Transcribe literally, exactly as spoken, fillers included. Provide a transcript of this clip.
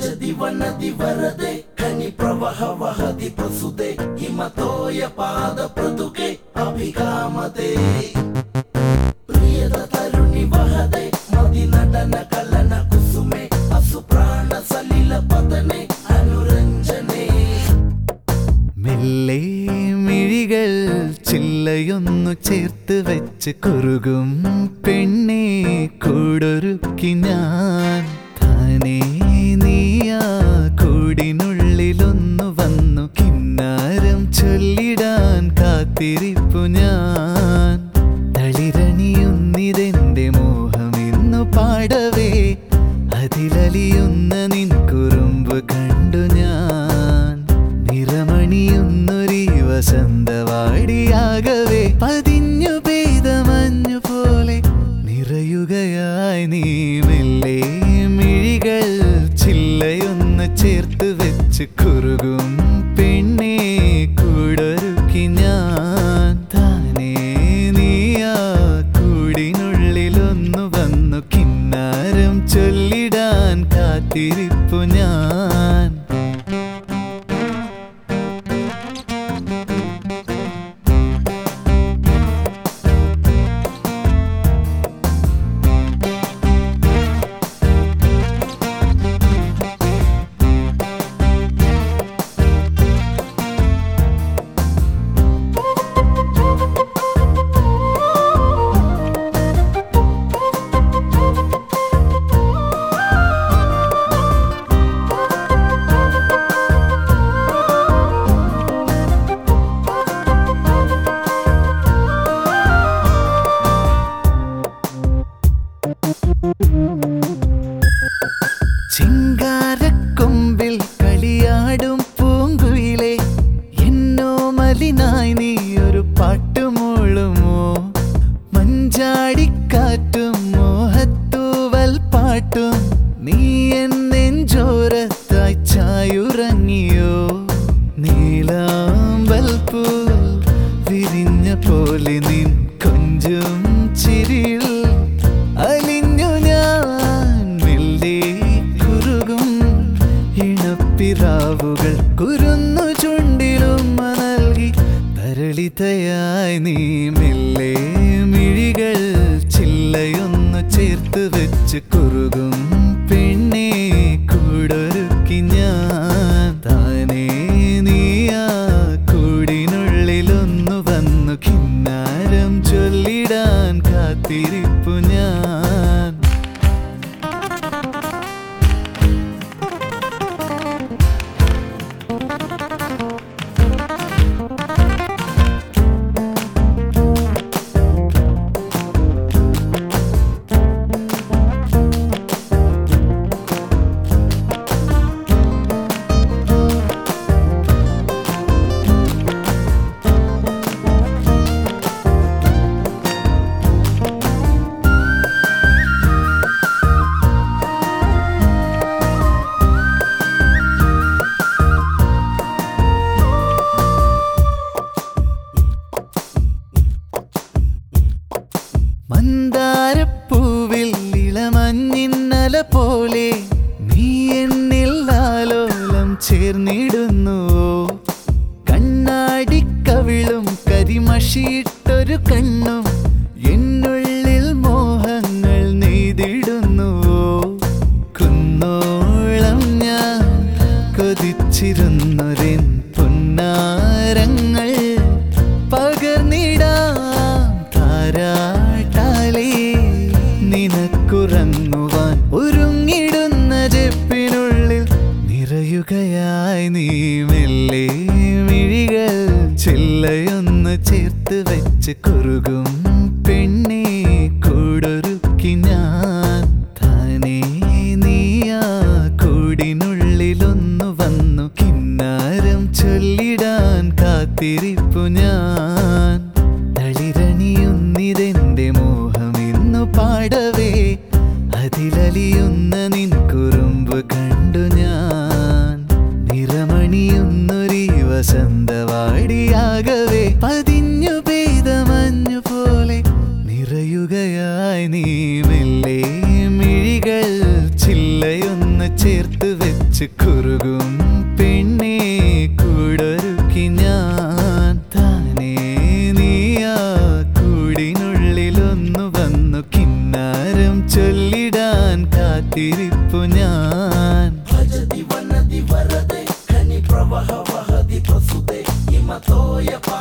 ಸಹಜದಿ ವನದಿ ವರದೆ ಖನಿ ಪ್ರವಹ ವಹದಿ ಪ್ರಸುದೆ ಹಿಮತೋಯ ಪಾದ ಪ್ರದುಕೆ ಅಭಿಕಾಮತೆ ಪ್ರಿಯದ ತರುಣಿ ವಹದೆ ಮದಿ ನಟನ ಕಲನ ಕುಸುಮೆ ಅಸು ಪ್ರಾಣ ಸಲಿಲ ಪದನೆ അനുരഞ്ജനെ മെല്ലെ മിഴികൾ ചില്ലയൊന്നു ചേർത്ത് വെച്ച് കുറുകും പെണ്ണെ കൂടൊരുക്കി ഞാൻ താനേ നീയാ കൂടിനുള്ളിലൊന്നു വന്നു കിന്നാരം ചൊല്ലിടാൻ കാത്തിരിപ്പു ഞാൻ തളിരണിയുന്നിതെന്റെ മോഹം ഇന്നു പാടവേ അതിലലിയുന്ന നിൻ കുറുമ്പ് കണ്ടു ഞാൻ നിറമണിയുന്നൊരീ വസന്തവാടിയാകവേ പതിഞ്ഞു പെയ്ത മഞ്ഞു പോലെ നിറയുകയായി നീ മെല്ലെ മിഴികൾ ചില്ലയൊന്ന് ചേർത്ത് വെച്ച് കുറുകും പെണ്ണെ കൂടൊരുക്കി ഞാൻ താനേ നീയാ കൂടിനുള്ളിലൊന്നു വന്നു കിന്നാരം ചൊല്ലിടാൻ കാത്തിരിപ്പു ഞാൻ ചിങ്കാരക്കൊമ്പിൽ കളിയാടും പൂങ്കുയിലെ എന്നോ മലിനായി നീ ഒരു പാട്ടുമൂളുമോ മഞ്ചാടിക്കാറ്റും മോഹത്തൂവൽ പാട്ടും നീ എന്നെഞ്ചോരത്തായി ചായുറങ്ങിയോ നീലാമ്പൽ പൂ വിരിഞ്ഞ പോലെ നിൻ കൊഞ്ചും ചിരിയിൽ അലിഞ്ഞു ഞാൻ മെല്ലെ കുറുകും ഇണപ്പിറാവുകൾ കുരുന്നു ചുണ്ടിലും നൽകി തരളിതയായി നീ മെല്ലെ മിഴികൾ ചില്ലയൊന്നു ചേർത്ത് വെച്ച് കുറുകും പെണ്ണെ കൂടൊരുക്കി ഞാൻ താനേ നീയാ കൂടിനുള്ളിലൊന്നു വന്നു കിന്നാരം ചൊല്ലിടാൻ കാത്തിരിപ്പു ഞാൻ മന്ദാരപ്പൂവിൽ ഇളമഞ്ഞിന്നല പോലെ നീ എന്നിൽ ആലോലം ചേർന്നിടുന്നുവോ കണ്ണാടിക്കവിളും കരിമഷിയിട്ടൊരു കണ്ണും എന്നുള്ളിൽ മോഹങ്ങൾ നെയ്തിടുന്നുവോ കുന്നോളം ഞാൻ കൊതിച്ചിരുന്നൊരെൻ പൊന്നാരങ്ങൾ പകർന്നിടാം താരാട്ടാലേ നിനക്കുറങ്ങുവാൻ ഒരുങ്ങിടുന്ന ജെപ്പിനുള്ളിൽ നിറയുകയായി നീ മെല്ലെ മിഴികൾ ചില്ലയൊന്ന് ചേർത്ത് വെച്ച് കുറുകും പെണ്ണെ കൂടൊരുക്കി ഞാൻ താനേ നീയാ കൂടിനുള്ളിലൊന്നു വന്നു കിന്നാരം ചൊല്ലിടാൻ കാത്തിരിപ്പു ഞാൻ തളിരണിയുന്നിതെന്റെ മോഹം ഇന്നു പാടവേ അതിലലിയുന്ന നിൻ കുറുമ്പ് കണ്ടു ഞാൻ നിറമണിയുന്നൊരീ വസന്തവാടിയാകവേ പതിഞ്ഞു പെയ്ത മഞ്ഞു പോലെ നിറയുകയായി നീ മെല്ലെ മിഴികൾ ചില്ലയൊന്ന് ചേർത്ത് വെച്ച് വെച്ച് കുറുകും പെണ്ണേ കൂടൊരുക്കി ഞാൻ താനേ നീയാ കൂടിനുള്ളിലൊന്നു വന്നു കിന്നാരം ചൊല്ലിടാൻ കാത്തിരിപ്പു ഞാൻ ഭജതി വനതി വരദെ ഖനി പ്രവഹ വഹതി പ്രസുദേ ഹിമതോയ